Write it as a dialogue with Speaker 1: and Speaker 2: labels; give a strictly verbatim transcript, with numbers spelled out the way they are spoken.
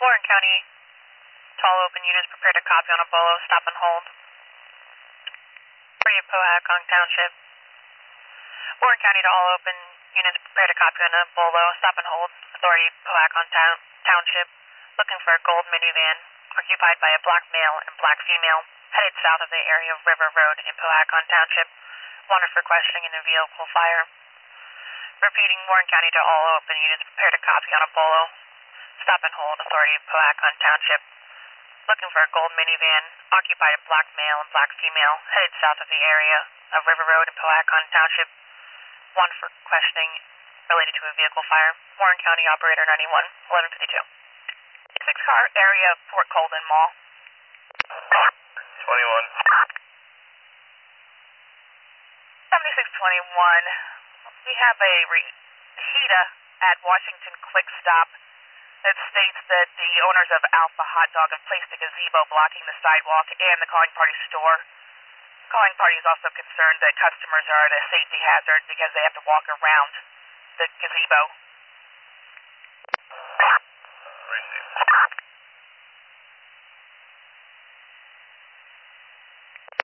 Speaker 1: Warren County, to all open units, prepare to copy on a bolo, stop and hold. Authority of Powhatan Township. Warren County, to all open units, prepare to copy on a bolo, stop and hold. Authority of Powhatan Town Township, looking for a gold minivan, occupied by a black male and black female, headed south of the area of River Road in Powhatan Township, wanted for questioning in a vehicle fire. Repeating, Warren County, to all open units, prepare to copy on a bolo, stop and hold. Authority of Powhatan Township, looking for a gold minivan, occupied a black male and black female, headed south of the area of River Road in Powhatan Township, wanted for questioning related to a vehicle fire. Warren County, operator ninety-one, eleven fifty-two. six car area of Port Colden Mall.
Speaker 2: twenty-one.
Speaker 1: seventy-six twenty-one. We have a Rehita at Washington Quick Stop that states that the owners of Alpha Hot Dog have placed a gazebo blocking the sidewalk and the calling party store. Calling party is also concerned that customers are at a safety hazard because they have to walk around the gazebo.
Speaker 2: Received.